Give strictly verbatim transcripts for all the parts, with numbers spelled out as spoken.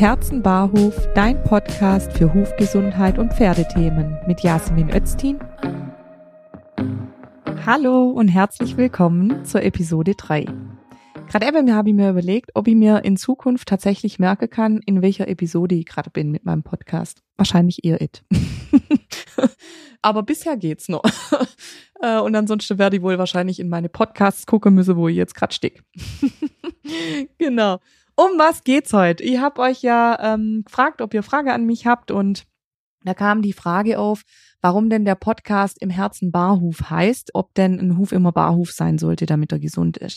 Herzen Barhof, dein Podcast für Hufgesundheit und Pferdethemen mit Jasmin Öztin. Hallo und herzlich willkommen zur Episode drei. Gerade eben habe ich mir überlegt, ob ich mir in Zukunft tatsächlich merken kann, in welcher Episode ich gerade bin mit meinem Podcast. Wahrscheinlich eher it. Aber bisher geht's noch. Und ansonsten werde ich wohl wahrscheinlich in meine Podcasts gucken müssen, wo ich jetzt gerade stehe. Genau. Um was geht's heute? Ich habe euch ja ähm, gefragt, ob ihr Frage an mich habt, und da kam die Frage auf, warum denn der Podcast im Herzen Barhof heißt, ob denn ein Huf immer Barhof sein sollte, damit er gesund ist.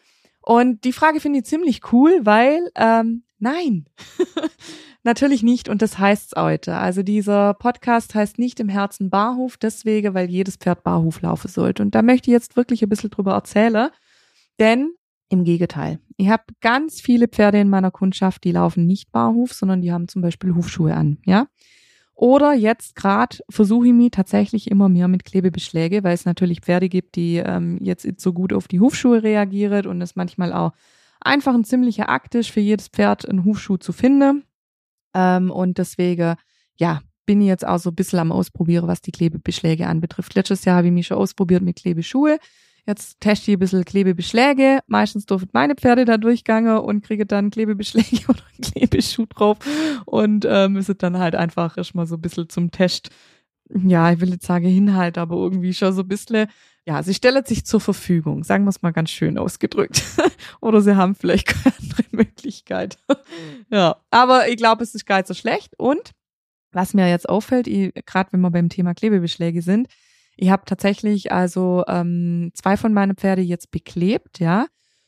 Und die Frage finde ich ziemlich cool, weil ähm, nein, natürlich nicht, und das heißt's heute. Also dieser Podcast heißt nicht im Herzen Barhof, deswegen, weil jedes Pferd Barhof laufen sollte. Und da möchte ich jetzt wirklich ein bisschen drüber erzählen, denn im Gegenteil. Ich habe ganz viele Pferde in meiner Kundschaft, die laufen nicht Barhof, sondern die haben zum Beispiel Hufschuhe an, ja. Oder jetzt gerade versuche ich mich tatsächlich immer mehr mit Klebebeschläge, weil es natürlich Pferde gibt, die ähm, jetzt nicht so gut auf die Hufschuhe reagieren und es manchmal auch einfach ein ziemlicher Akt ist, für jedes Pferd einen Hufschuh zu finden. Ähm, und deswegen, ja, bin ich jetzt auch so ein bisschen am Ausprobieren, was die Klebebeschläge anbetrifft. Letztes Jahr habe ich mich schon ausprobiert mit Klebeschuhe. Jetzt teste ich ein bisschen Klebebeschläge. Meistens dürfen meine Pferde da durchgangen und kriege dann Klebebeschläge oder einen Klebeschuh drauf und äh, müssen dann halt einfach erstmal so ein bisschen zum Test, ja, ich will jetzt sagen Inhalt, aber irgendwie schon so ein bisschen, ja, sie stellen sich zur Verfügung, sagen wir es mal ganz schön ausgedrückt. Oder sie haben vielleicht keine andere Möglichkeit. Ja, aber ich glaube, es ist gar nicht so schlecht. Und was mir jetzt auffällt, gerade wenn wir beim Thema Klebebeschläge sind, ich habe tatsächlich also ähm, zwei von meinen Pferde jetzt beklebt, ja.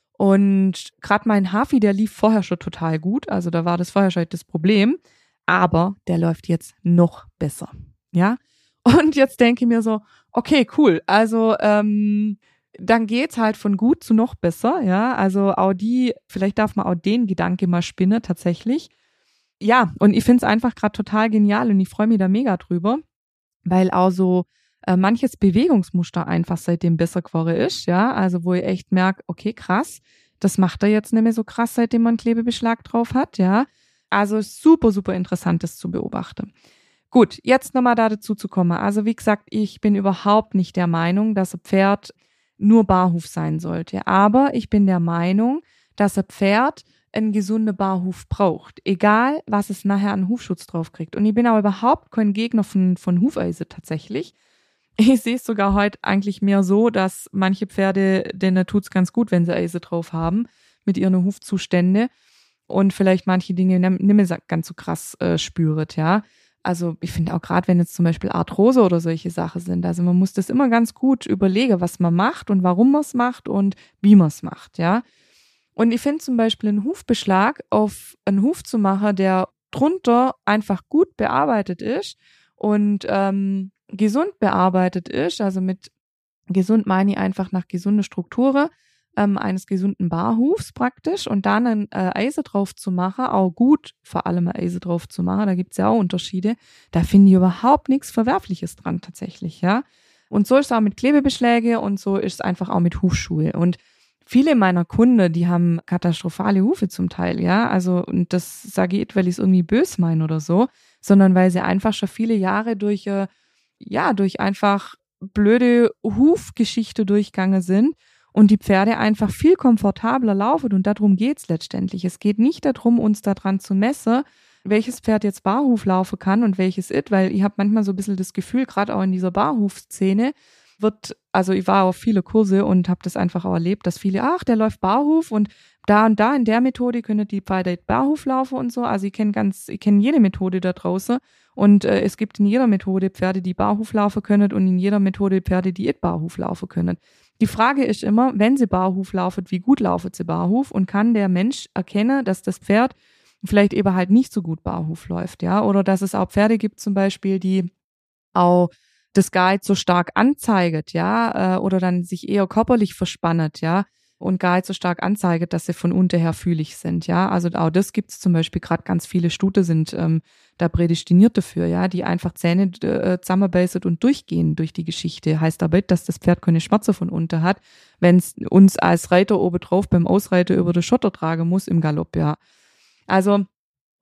Und gerade mein Hafi, der lief vorher schon total gut. Also da war das vorher schon das Problem. Aber der läuft jetzt noch besser, ja. Und jetzt denke ich mir so, okay, cool. Also ähm, dann geht's halt von gut zu noch besser, ja. Also auch die, vielleicht darf man auch den Gedanke mal spinnen tatsächlich. Ja, und ich find's einfach gerade total genial und ich freue mich da mega drüber, weil auch so äh, manches Bewegungsmuster einfach seitdem besser geworden ist, ja, also wo ich echt merke, okay, krass, das macht er jetzt nicht mehr so krass, seitdem man einen Klebebeschlag drauf hat, ja, also super, super interessant, das zu beobachten. Gut, jetzt nochmal da dazu zu kommen, also wie gesagt, ich bin überhaupt nicht der Meinung, dass ein Pferd nur Barhof sein sollte, aber ich bin der Meinung, dass ein Pferd einen gesunden Barhof braucht, egal was es nachher an Hufschutz drauf kriegt. Und ich bin auch überhaupt kein Gegner von, von Hufeisen tatsächlich. Ich sehe es sogar heute eigentlich mehr so, dass manche Pferde, denen tut's ganz gut, wenn sie Eise drauf haben, mit ihren Hufzuständen und vielleicht manche Dinge nicht mehr ganz so krass äh, spürt, ja. Also ich finde auch gerade, wenn jetzt zum Beispiel Arthrose oder solche Sachen sind, also man muss das immer ganz gut überlegen, was man macht und warum man es macht und wie man es macht, ja. Und ich finde zum Beispiel einen Hufbeschlag auf einen Huf zu machen, der drunter einfach gut bearbeitet ist und ähm, gesund bearbeitet ist, also mit gesund meine ich einfach nach gesunder Struktur ähm, eines gesunden Barhufs praktisch, und dann ein äh, Eise drauf zu machen, auch gut vor allem ein Eise drauf zu machen, da gibt's ja auch Unterschiede, da finde ich überhaupt nichts Verwerfliches dran tatsächlich, ja. Und so ist es auch mit Klebebeschläge und so ist es einfach auch mit Hufschuhe. Und viele meiner Kunden, die haben katastrophale Hufe zum Teil, ja, also, und das sage ich nicht, weil ich es irgendwie bös meine oder so, sondern weil sie einfach schon viele Jahre durch äh, ja, durch einfach blöde Hufgeschichte durchgegangen sind und die Pferde einfach viel komfortabler laufen, und darum geht's letztendlich. Es geht nicht darum, uns daran zu messen, welches Pferd jetzt Barhof laufen kann und welches it, weil ich habe manchmal so ein bisschen das Gefühl, gerade auch in dieser Barhufszene wird, also ich war auf viele Kurse und habe das einfach auch erlebt, dass viele, ach, der läuft Barhof und da und da in der Methode können die Pferde Barhof laufen und so. Also ich kenne ganz, ich kenne jede Methode da draußen. Und äh, es gibt in jeder Methode Pferde, die Barhof laufen können, und in jeder Methode Pferde, die nicht Barhof laufen können. Die Frage ist immer, wenn sie Barhof laufen, wie gut laufen sie Barhof, und kann der Mensch erkennen, dass das Pferd vielleicht eben halt nicht so gut Barhof läuft, ja, oder dass es auch Pferde gibt zum Beispiel, die auch das Guide so stark anzeiget, ja, äh, oder dann sich eher körperlich verspannet, ja, und gar nicht so stark anzeiget, dass sie von unten her fühlig sind, ja. Also auch das gibt's zum Beispiel, gerade ganz viele Stute sind ähm, da prädestiniert dafür, ja, die einfach Zähne äh, zusammenbeißen und durchgehen durch die Geschichte. Heißt aber nicht, dass das Pferd keine Schmerzen von unten hat, wenn es uns als Reiter obendrauf beim Ausreiter über den Schotter tragen muss im Galopp, ja. Also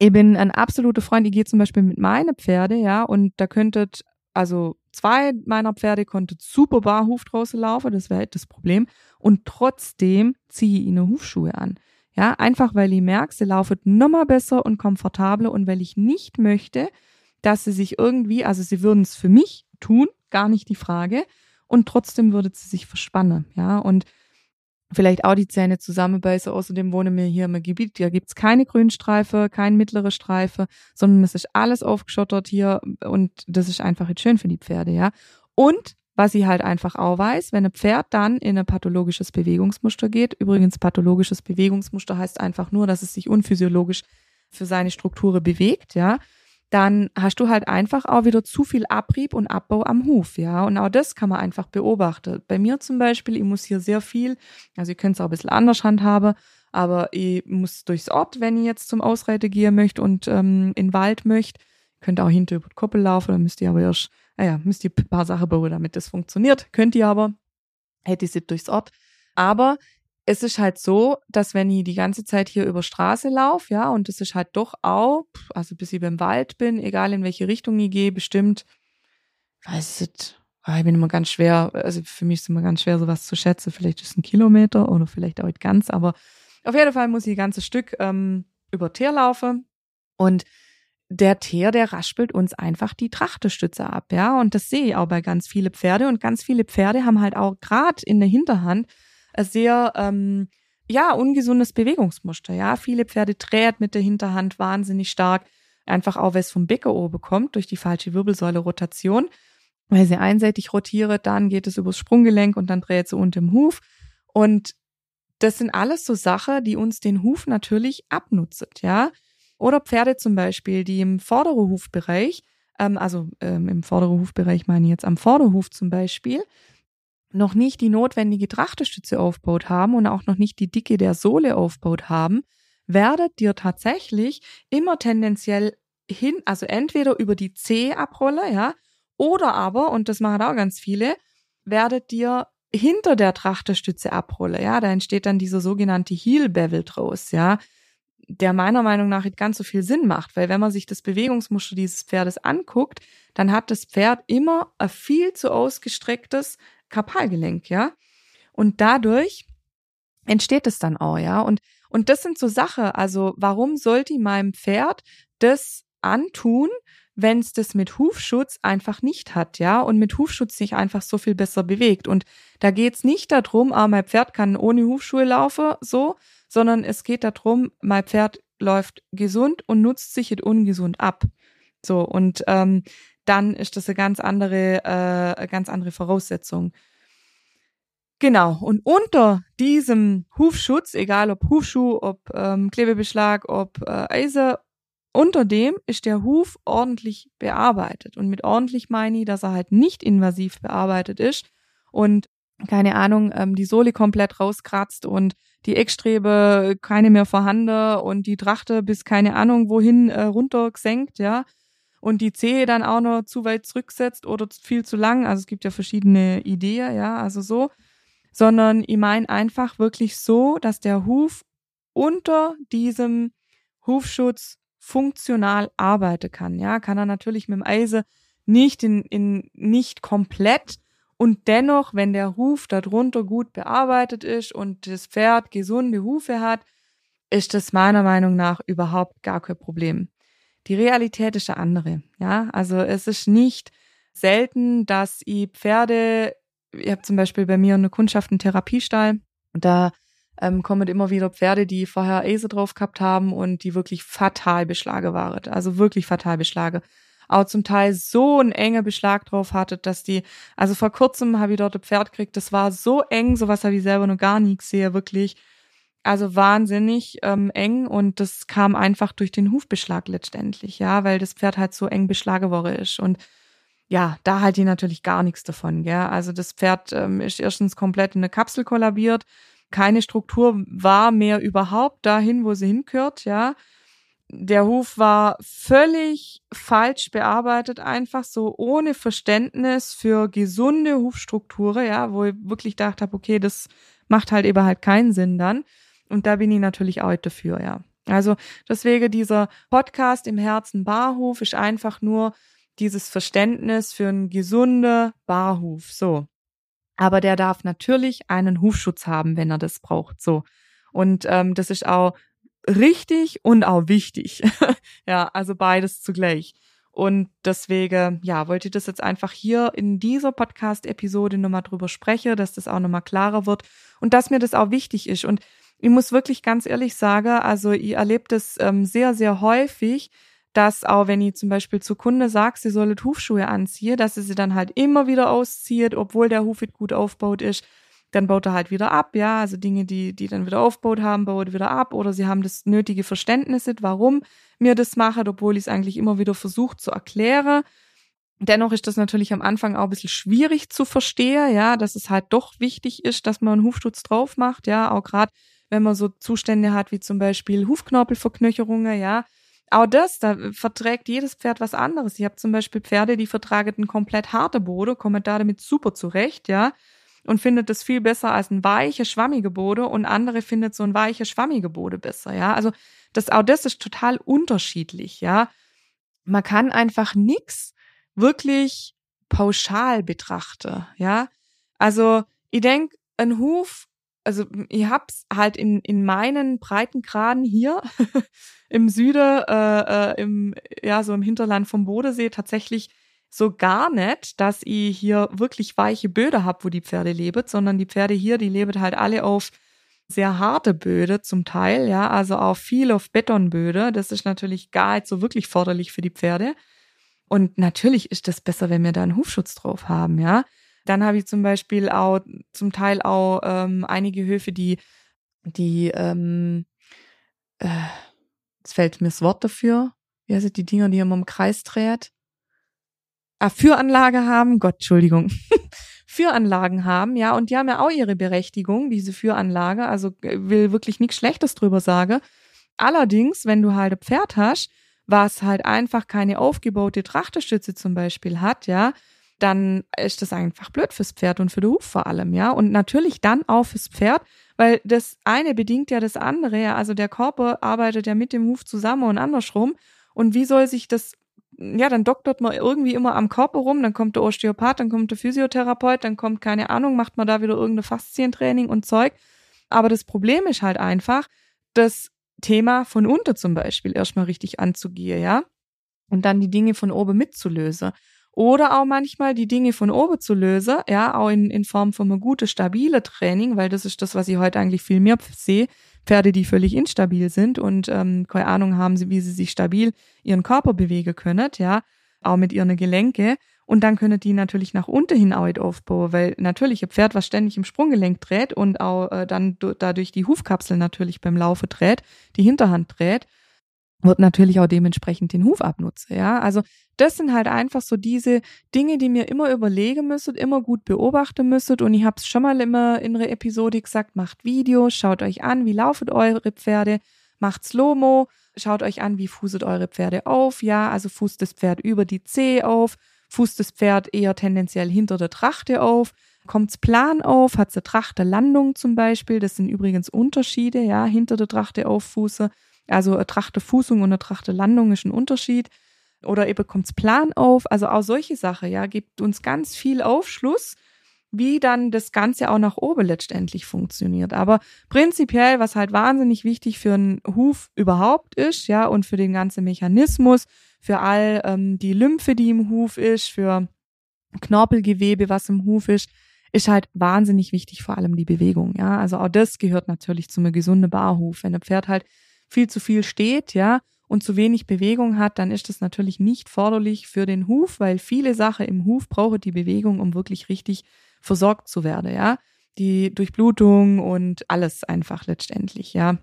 Ich bin ein absoluter Freund, ich gehe zum Beispiel mit meinen Pferde, ja, und da könntet, also zwei meiner Pferde konnten super barfuß draußen laufen, das wäre halt das Problem. Und trotzdem ziehe ich ihnen Hufschuhe an. Ja, einfach weil ich merke, sie laufen nochmal besser und komfortabler und weil ich nicht möchte, dass sie sich irgendwie, also sie würden es für mich tun, gar nicht die Frage, und trotzdem würde sie sich verspannen, ja, und vielleicht auch die Zähne zusammenbeißen. Außerdem wohnen wir hier im Gebiet, da gibt's keine Grünstreife, keine mittlere Streife, sondern es ist alles aufgeschottert hier und das ist einfach jetzt schön für die Pferde, ja. Und was ich halt einfach auch weiß, wenn ein Pferd dann in ein pathologisches Bewegungsmuster geht, übrigens pathologisches Bewegungsmuster heißt einfach nur, dass es sich unphysiologisch für seine Strukturen bewegt, ja, dann hast du halt einfach auch wieder zu viel Abrieb und Abbau am Huf, ja. Und auch das kann man einfach beobachten. Bei mir zum Beispiel, ich muss hier sehr viel, also ihr könnt es auch ein bisschen anders handhaben, aber ich muss durchs Ort, wenn ich jetzt zum Ausreiten gehen möchte und ähm, in den Wald möchte. Ihr könnt auch hinter über die Koppel laufen, dann müsst ihr aber erst, naja, müsst ihr ein paar Sachen bauen, damit das funktioniert. Könnt ihr aber, hätte ich es durchs Ort. Aber es ist halt so, dass wenn ich die ganze Zeit hier über Straße laufe, ja, und das ist halt doch auch, also bis ich beim Wald bin, egal in welche Richtung ich gehe, bestimmt, weiß ich nicht, ich bin immer ganz schwer, also für mich ist es immer ganz schwer, sowas zu schätzen, vielleicht ist es ein Kilometer oder vielleicht auch nicht ganz, aber auf jeden Fall muss ich ein ganzes Stück ähm, über Teer laufen und der Teer, der raspelt uns einfach die Trachtenstütze ab, ja, und das sehe ich auch bei ganz viele Pferde und ganz viele Pferde haben halt auch gerade in der Hinterhand ein sehr, ähm, ja, ungesundes Bewegungsmuster, ja. Viele Pferde dreht mit der Hinterhand wahnsinnig stark, einfach auch, weil es vom Becken oben kommt, durch die falsche Wirbelsäule-Rotation. Weil sie einseitig rotiert, dann geht es übers Sprunggelenk und dann dreht sie unter dem Huf. Und das sind alles so Sachen, die uns den Huf natürlich abnutzen, ja. Oder Pferde zum Beispiel, die im vorderen Hufbereich, ähm, also ähm, im vorderen Hufbereich meine ich jetzt am Vorderhuf zum Beispiel, noch nicht die notwendige Trachtenstütze aufgebaut haben und auch noch nicht die Dicke der Sohle aufgebaut haben, werdet ihr tatsächlich immer tendenziell hin, also entweder über die Zehe abrollen, ja, oder aber, und das machen auch ganz viele, werdet ihr hinter der Trachtenstütze abrollen, ja, da entsteht dann dieser sogenannte Heel Bevel draus, ja, der meiner Meinung nach nicht ganz so viel Sinn macht, weil wenn man sich das Bewegungsmuster dieses Pferdes anguckt, dann hat das Pferd immer ein viel zu ausgestrecktes Karpalgelenk, ja. Und dadurch entsteht es dann auch, ja. Und, und das sind so Sachen, also warum sollte ich meinem Pferd das antun, wenn es das mit Hufschutz einfach nicht hat, ja, und mit Hufschutz sich einfach so viel besser bewegt. Und da geht's nicht darum, ah, mein Pferd kann ohne Hufschuhe laufen, so, sondern es geht darum, mein Pferd läuft gesund und nutzt sich nicht ungesund ab. So, und ähm, dann ist das eine ganz andere, äh, eine ganz andere Voraussetzung. Genau, und unter diesem Hufschutz, egal ob Hufschuh, ob ähm, Klebebeschlag, ob äh, Eisen, unter dem ist der Huf ordentlich bearbeitet. Und mit ordentlich meine ich, dass er halt nicht invasiv bearbeitet ist und, keine Ahnung, ähm, die Sohle komplett rauskratzt und die Eckstrebe keine mehr vorhanden und die Trachte bis keine Ahnung wohin äh, runtergesenkt, ja. Und die Zehe dann auch noch zu weit zurücksetzt oder viel zu lang. Also es gibt ja verschiedene Ideen, ja, also so. Sondern ich meine einfach wirklich so, dass der Huf unter diesem Hufschutz funktional arbeiten kann, ja. Kann er natürlich mit dem Eisen nicht in, in, nicht komplett und dennoch, wenn der Huf darunter gut bearbeitet ist und das Pferd gesunde Hufe hat, ist das meiner Meinung nach überhaupt gar kein Problem. Die Realität ist eine andere, ja. Also es ist nicht selten, dass ich Pferde, ich habe zum Beispiel bei mir eine Kundschaft einen Therapiestall und da ähm, kommen immer wieder Pferde, die vorher Eisen drauf gehabt haben und die wirklich fatal beschlagen waren. Also wirklich fatal beschlagen. Auch zum Teil so einen engen Beschlag drauf hatte, dass die, also vor kurzem habe ich dort ein Pferd gekriegt, das war so eng, sowas habe ich selber noch gar nie gesehen, wirklich. Also wahnsinnig ähm, eng und das kam einfach durch den Hufbeschlag letztendlich, ja, weil das Pferd halt so eng beschlagen worden ist und ja, da halt die natürlich gar nichts davon, gell. Also das Pferd ähm, ist erstens komplett in eine Kapsel kollabiert, keine Struktur war mehr überhaupt dahin, wo sie hingehört, ja. Der Huf war völlig falsch bearbeitet, einfach so ohne Verständnis für gesunde Hufstrukturen, ja, wo ich wirklich gedacht habe, okay, das macht halt eben halt keinen Sinn dann. Und da bin ich natürlich auch dafür, ja. Also deswegen dieser Podcast im Herzen Barhof ist einfach nur dieses Verständnis für einen gesunden Barhof, so. Aber der darf natürlich einen Hufschutz haben, wenn er das braucht, so. Und ähm, das ist auch richtig und auch wichtig. Ja, also beides zugleich. Und deswegen, ja, wollte ich das jetzt einfach hier in dieser Podcast-Episode nochmal drüber sprechen, dass das auch nochmal klarer wird und dass mir das auch wichtig ist. Und ich muss wirklich ganz ehrlich sagen, also ich erlebe das ähm, sehr, sehr häufig, dass auch wenn ich zum Beispiel zur Kunde sage, sie solle Hufschuhe anziehen, dass sie sie dann halt immer wieder auszieht, obwohl der Huf gut aufgebaut ist. Dann baut er halt wieder ab, ja, also Dinge, die die dann wieder aufgebaut haben, baut er wieder ab oder sie haben das nötige Verständnis, warum mir das mache, obwohl ich es eigentlich immer wieder versucht zu erklären. Dennoch ist das natürlich am Anfang auch ein bisschen schwierig zu verstehen, ja, dass es halt doch wichtig ist, dass man einen Hufschutz drauf macht, ja, auch gerade wenn man so Zustände hat wie zum Beispiel Hufknorpelverknöcherungen, ja. Auch das, da verträgt jedes Pferd was anderes. Ich habe zum Beispiel Pferde, die vertragen einen komplett harten Boden, kommen da damit super zurecht, ja, und findet das viel besser als ein weiche, schwammige Boden und andere findet so ein weiche, schwammige Boden besser, ja. Also das, auch das ist total unterschiedlich, ja. Man kann einfach nix wirklich pauschal betrachten, ja. Also ich denk, ein Huf, also ich hab's halt in in meinen Breitengraden hier im Süden, äh, äh, im ja so im Hinterland vom Bodensee tatsächlich so gar nicht, dass ich hier wirklich weiche Böden hab, wo die Pferde leben, sondern die Pferde hier, die leben halt alle auf sehr harte Böden zum Teil, ja, also auch viel auf Betonböden. Das ist natürlich gar nicht so wirklich förderlich für die Pferde. Und natürlich ist das besser, wenn wir da einen Hufschutz drauf haben, ja. Dann habe ich zum Beispiel auch zum Teil auch ähm, einige Höfe, die, die, ähm, äh, jetzt fällt mir das Wort dafür, wie heißt es, die Dinger, die immer im Kreis dreht, ah, Führanlage haben, Gott, Entschuldigung, Führanlagen haben, ja, und die haben ja auch ihre Berechtigung, diese Führanlage, also will wirklich nichts Schlechtes drüber sagen. Allerdings, wenn du halt ein Pferd hast, was halt einfach keine aufgebaute Trachtenstütze zum Beispiel hat, ja, dann ist das einfach blöd fürs Pferd und für den Huf vor allem, ja. Und natürlich dann auch fürs Pferd, weil das eine bedingt ja das andere, ja. Also der Körper arbeitet ja mit dem Huf zusammen und andersrum. Und wie soll sich das, ja, dann doktert man irgendwie immer am Körper rum, dann kommt der Osteopath, dann kommt der Physiotherapeut, dann kommt, keine Ahnung, macht man da wieder irgendein Faszientraining und Zeug. Aber das Problem ist halt einfach, das Thema von unten zum Beispiel erstmal richtig anzugehen, ja. Und dann die Dinge von oben mitzulösen. Oder auch manchmal die Dinge von oben zu lösen, ja, auch in, in Form von einem guten, stabile Training, weil das ist das, was ich heute eigentlich viel mehr sehe. Pferde, die völlig instabil sind und ähm, keine Ahnung haben, wie sie sich stabil ihren Körper bewegen können, ja, auch mit ihren Gelenke. Und dann können die natürlich nach unten hin auch aufbauen, weil natürlich ein Pferd, was ständig im Sprunggelenk dreht und auch äh, dann do, dadurch die Hufkapsel natürlich beim Laufen dreht, die Hinterhand dreht, wird natürlich auch dementsprechend den Huf abnutzen, ja. Also das sind halt einfach so diese Dinge, die mir immer überlegen müsstet, immer gut beobachten müsstet. Und ich habe es schon mal immer in einer Episode gesagt, macht Videos, schaut euch an, wie laufen eure Pferde, macht Slow-Mo, schaut euch an, wie fußt eure Pferde auf, ja, also fußt das Pferd über die Zehe auf, fußt das Pferd eher tendenziell hinter der Trachte auf, kommt's plan auf, hat's eine Trachtenlandung zum Beispiel, das sind übrigens Unterschiede, ja, hinter der Trachte auffußen. Also eine Trachtenfußung und eine Trachtenlandung ist ein Unterschied. Oder eben kommt's plan auf. Also auch solche Sachen, ja, gibt uns ganz viel Aufschluss, wie dann das Ganze auch nach oben letztendlich funktioniert. Aber prinzipiell, was halt wahnsinnig wichtig für einen Huf überhaupt ist, ja, und für den ganzen Mechanismus, für all ähm, die Lymphe, die im Huf ist, für Knorpelgewebe, was im Huf ist, ist halt wahnsinnig wichtig, vor allem die Bewegung, ja. Also auch das gehört natürlich zu einem gesunden Barhof. Wenn ein Pferd halt viel zu viel steht, ja, und zu wenig Bewegung hat, dann ist das natürlich nicht förderlich für den Huf, weil viele Sachen im Huf brauchen die Bewegung, um wirklich richtig versorgt zu werden, ja. Die Durchblutung und alles einfach letztendlich, ja.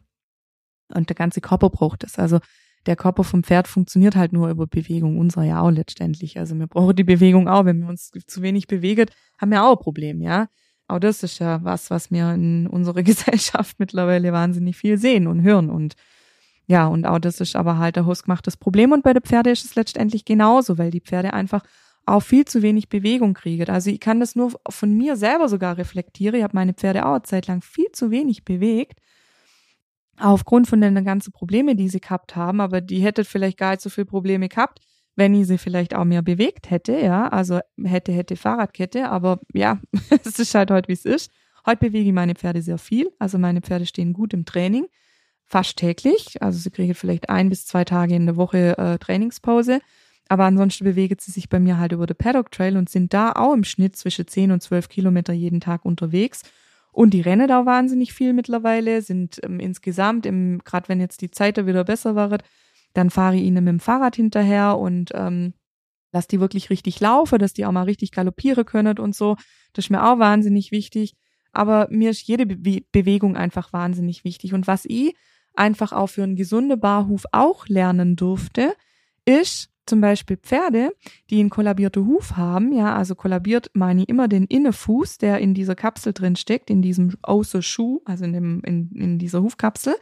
Und der ganze Körper braucht es. Also der Körper vom Pferd funktioniert halt nur über Bewegung, unserer ja auch letztendlich. Also wir brauchen die Bewegung auch. Wenn wir uns zu wenig bewegen, haben wir auch ein Problem, ja. Auch das ist ja was, was wir in unserer Gesellschaft mittlerweile wahnsinnig viel sehen und hören. Und ja, und auch das ist aber halt ein hausgemachtes Problem. Und bei den Pferden ist es letztendlich genauso, weil die Pferde einfach auch viel zu wenig Bewegung kriegen. Also ich kann das nur von mir selber sogar reflektieren. Ich habe meine Pferde auch eine Zeit lang viel zu wenig bewegt. aufgrund von den ganzen Problemen, die sie gehabt haben, aber die hätte vielleicht gar nicht so viele Probleme gehabt, wenn ich sie vielleicht auch mehr bewegt hätte, ja, also hätte, hätte Fahrradkette, aber ja, es ist halt heute, wie es ist. Heute bewege ich meine Pferde sehr viel, also meine Pferde stehen gut im Training, fast täglich, also sie kriegen vielleicht ein bis zwei Tage in der Woche äh, Trainingspause, aber ansonsten bewegen sie sich bei mir halt über den Paddock Trail und sind da auch im Schnitt zwischen zehn und zwölf Kilometer jeden Tag unterwegs. Und die rennen da wahnsinnig viel mittlerweile, sind ähm, insgesamt, im gerade wenn jetzt die Zeit da wieder besser wird, dann fahre ich ihnen mit dem Fahrrad hinterher und ähm, lass die wirklich richtig laufen, dass die auch mal richtig galoppieren können und so. Das ist mir auch wahnsinnig wichtig. Aber mir ist jede Be- Bewegung einfach wahnsinnig wichtig. Und was ich einfach auch für einen gesunden Barhuf auch lernen durfte, ist zum Beispiel Pferde, die einen kollabierten Huf haben. Ja, also kollabiert meine ich immer den Innenfuß, der in dieser Kapsel drin steckt, in diesem Außerschuh, also in, dem, in, in dieser Hufkapsel.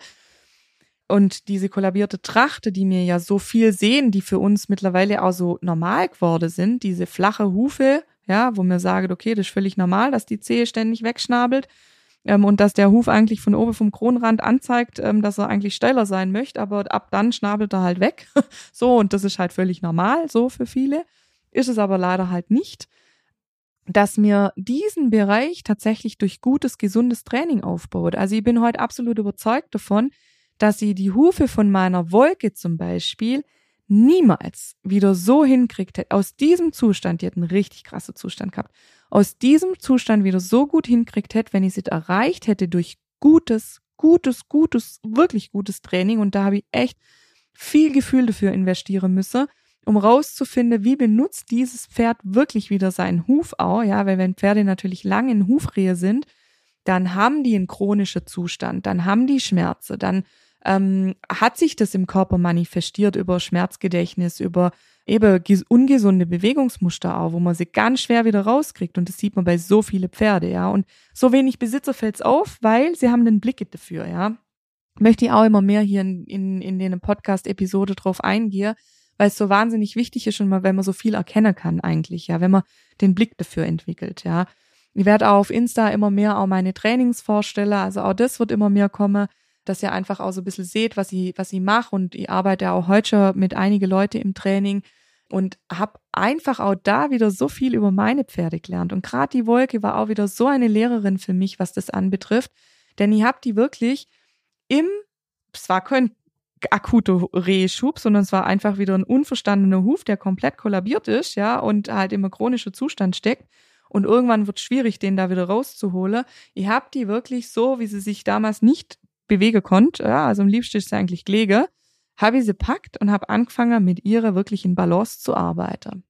Und diese kollabierte Trachte, die wir ja so viel sehen, die für uns mittlerweile auch so normal geworden sind, diese flache Hufe, ja, wo wir sagen, okay, das ist völlig normal, dass die Zehe ständig wegschnabelt ähm, und dass der Huf eigentlich von oben vom Kronrand anzeigt, ähm, dass er eigentlich steiler sein möchte, aber ab dann schnabelt er halt weg. So, und das ist halt völlig normal, so für viele. Ist es aber leider halt nicht, dass mir diesen Bereich tatsächlich durch gutes, gesundes Training aufbaut. Also ich bin heute absolut überzeugt davon, dass sie die Hufe von meiner Wolke zum Beispiel niemals wieder so hinkriegt hätte, aus diesem Zustand, die hat einen richtig krassen Zustand gehabt, aus diesem Zustand wieder so gut hinkriegt hätte, wenn ich sie erreicht hätte durch gutes, gutes, gutes, wirklich gutes Training. Und da habe ich echt viel Gefühl dafür investieren müssen, um rauszufinden, wie benutzt dieses Pferd wirklich wieder seinen Huf auch, ja, weil wenn Pferde natürlich lang in Hufrehe sind, dann haben die einen chronischen Zustand, dann haben die Schmerzen, dann ähm, hat sich das im Körper manifestiert über Schmerzgedächtnis, über eben ungesunde Bewegungsmuster auch, wo man sie ganz schwer wieder rauskriegt. Und das sieht man bei so vielen Pferde, ja. Und so wenig Besitzer fällt's auf, weil sie haben den Blick dafür, ja. Möchte ich auch immer mehr hier in, in, in den Podcast-Episode drauf eingehen, weil es so wahnsinnig wichtig ist und man, wenn man so viel erkennen kann eigentlich, ja, wenn man den Blick dafür entwickelt, ja. Ich werde auch auf Insta immer mehr auch meine Trainings vorstellen, also auch das wird immer mehr kommen, dass ihr einfach auch so ein bisschen seht, was ich, was ich mache. Und ich arbeite auch heute schon mit einigen Leuten im Training und habe einfach auch da wieder so viel über meine Pferde gelernt. Und gerade die Wolke war auch wieder so eine Lehrerin für mich, was das anbetrifft. Denn ich habe die wirklich im, es war kein akuter Rehschub, sondern es war einfach wieder ein unverstandener Huf, der komplett kollabiert ist, ja, und halt im chronischen Zustand steckt. Und irgendwann wird es schwierig, den da wieder rauszuholen. Ich habe die wirklich so, wie sie sich damals nicht bewegen konnte, ja, also am liebsten ist sie eigentlich gelegen, habe ich sie packt und habe angefangen, mit ihrer wirklich in Balance zu arbeiten.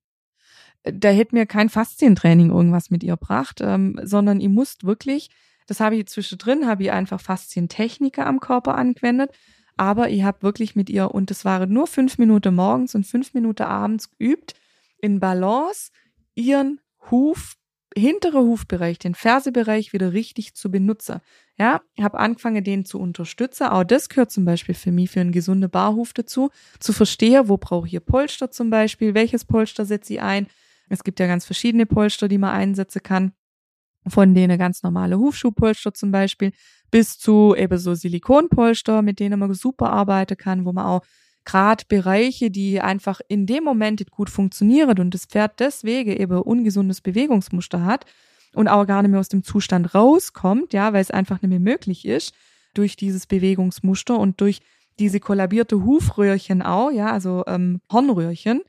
Da hätte mir kein Faszientraining irgendwas mit ihr gebracht, ähm, sondern ich musste wirklich, das habe ich zwischendrin, habe ich einfach Faszientechniker am Körper angewendet, aber ich habe wirklich mit ihr, und das waren nur fünf Minuten morgens und fünf Minuten abends geübt, in Balance ihren Huf, hintere Hufbereich, den Fersebereich wieder richtig zu benutzen. Ja, ich habe angefangen, den zu unterstützen. Auch das gehört zum Beispiel für mich, für einen gesunden Barhuf dazu, zu verstehen, wo brauche ich hier Polster zum Beispiel, welches Polster setze ich ein. Es gibt ja ganz verschiedene Polster, die man einsetzen kann, von denen ganz normale Hufschuhpolster zum Beispiel, bis zu eben so Silikonpolster, mit denen man super arbeiten kann, wo man auch gerade Bereiche, die einfach in dem Moment gut funktionieren und das Pferd deswegen eben ungesundes Bewegungsmuster hat und auch gar nicht mehr aus dem Zustand rauskommt, ja, weil es einfach nicht mehr möglich ist, durch dieses Bewegungsmuster und durch diese kollabierte Hufröhrchen auch, ja, also ähm, Hornröhrchen,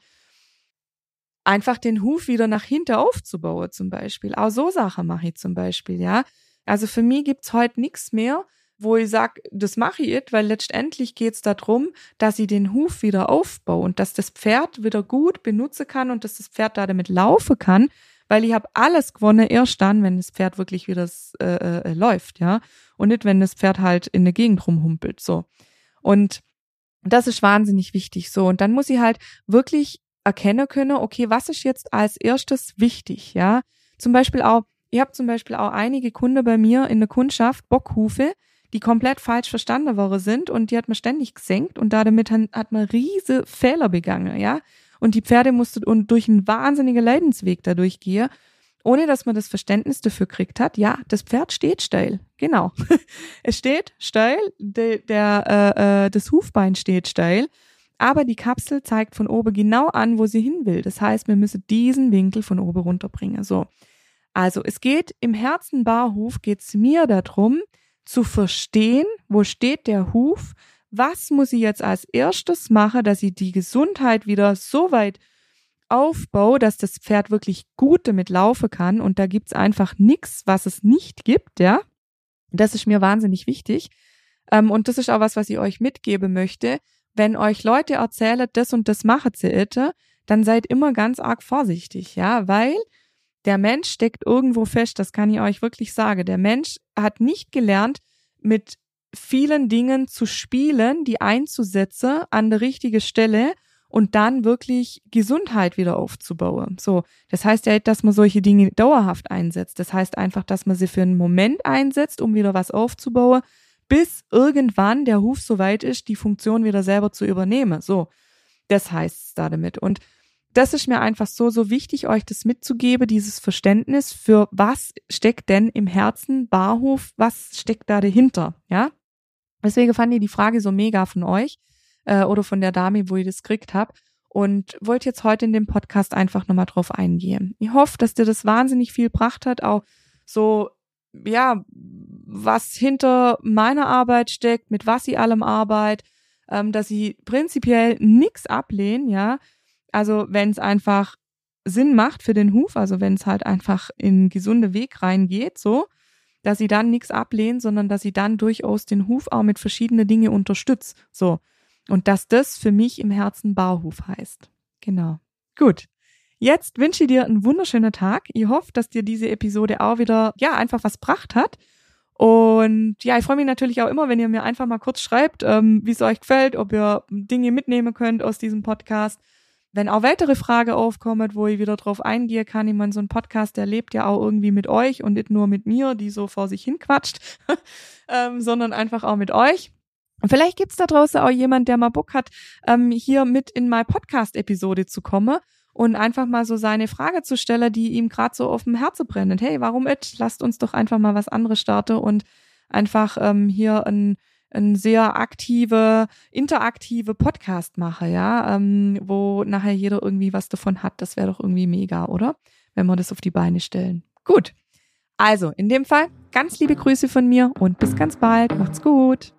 einfach den Huf wieder nach hinten aufzubauen zum Beispiel. Auch so Sachen mache ich zum Beispiel, ja. Also für mich gibt's heute nichts mehr, wo ich sage, das mache ich jetzt, weil letztendlich geht's darum, dass ich den Huf wieder aufbaue und dass das Pferd wieder gut benutzen kann und dass das Pferd da damit laufen kann, weil ich habe alles gewonnen erst dann, wenn das Pferd wirklich wieder äh, äh, läuft, ja, und nicht, wenn das Pferd halt in der Gegend rumhumpelt, so. Und das ist wahnsinnig wichtig, so. Und dann muss ich halt wirklich erkennen können, okay, was ist jetzt als erstes wichtig, ja. Zum Beispiel auch, ich habe zum Beispiel auch einige Kunden bei mir in der Kundschaft, Bockhufe, die komplett falsch verstanden worden sind und die hat man ständig gesenkt und damit hat man riese Fehler begangen, ja. Und die Pferde mussten und durch einen wahnsinnigen Leidensweg dadurch gehen. ohne dass man das Verständnis dafür kriegt hat, ja, das Pferd steht steil. Genau. Es steht steil, de, der, äh, äh, das Hufbein steht steil, aber die Kapsel zeigt von oben genau an, wo sie hin will. Das heißt, wir müssen diesen Winkel von oben runterbringen. So. Also es geht im Herzen-Barhuf, geht es mir darum, zu verstehen, wo steht der Huf, was muss ich jetzt als erstes machen, dass ich die Gesundheit wieder so weit aufbaue, dass das Pferd wirklich gut damit laufen kann. Und da gibt's einfach nichts, was es nicht gibt, ja. Das ist mir wahnsinnig wichtig. Ähm, und das ist auch was, was ich euch mitgeben möchte. Wenn euch Leute erzählen, das und das machen sie bitte, dann seid immer ganz arg vorsichtig, ja, weil der Mensch steckt irgendwo fest, das kann ich euch wirklich sagen. Der Mensch hat nicht gelernt, mit vielen Dingen zu spielen, die einzusetzen an der richtigen Stelle und dann wirklich Gesundheit wieder aufzubauen. So, das heißt ja nicht, dass man solche Dinge dauerhaft einsetzt. Das heißt einfach, dass man sie für einen Moment einsetzt, um wieder was aufzubauen, bis irgendwann der Huf so weit ist, die Funktion wieder selber zu übernehmen. So, das heißt es da damit. Und das ist mir einfach so, so wichtig, euch das mitzugeben, dieses Verständnis für was steckt denn im Herzen Barhof, was steckt da dahinter, ja? Deswegen fand ich die Frage so mega von euch äh, oder von der Dame, wo ich das gekriegt habe und wollte jetzt heute in dem Podcast einfach nochmal drauf eingehen. Ich hoffe, dass dir das wahnsinnig viel gebracht hat, auch so, ja, was hinter meiner Arbeit steckt, mit was ich allem arbeite, ähm, dass ich prinzipiell nichts ablehne, ja. Also wenn es einfach Sinn macht für den Huf, also wenn es halt einfach in einen gesunden Weg reingeht, so, dass sie dann nichts ablehnen, sondern dass sie dann durchaus den Huf auch mit verschiedenen Dingen unterstützt. So. Und dass das für mich im Herzen Barhuf heißt. Genau. Gut. Jetzt wünsche ich dir einen wunderschönen Tag. Ich hoffe, dass dir diese Episode auch wieder, ja, einfach was gebracht hat. Und ja, ich freue mich natürlich auch immer, wenn ihr mir einfach mal kurz schreibt, ähm, wie es euch gefällt, ob ihr Dinge mitnehmen könnt aus diesem Podcast. Wenn auch weitere Fragen aufkommen, wo ich wieder drauf eingehe kann, ich meine, so ein Podcast, der lebt ja auch irgendwie mit euch und nicht nur mit mir, die so vor sich hin quatscht, ähm, sondern einfach auch mit euch. Und vielleicht gibt's da draußen auch jemand, der mal Bock hat, ähm, hier mit in meine Podcast-Episode zu kommen und einfach mal so seine Frage zu stellen, die ihm gerade so auf dem Herzen brennt. Hey, warum nicht? Lasst uns doch einfach mal was anderes starten und einfach ähm, hier ein ein sehr aktive, interaktive Podcast mache, ja, ähm, wo nachher jeder irgendwie was davon hat. Das wäre doch irgendwie mega, oder? Wenn wir das auf die Beine stellen. Gut. Also, in dem Fall ganz liebe Grüße von mir und bis ganz bald. Macht's gut.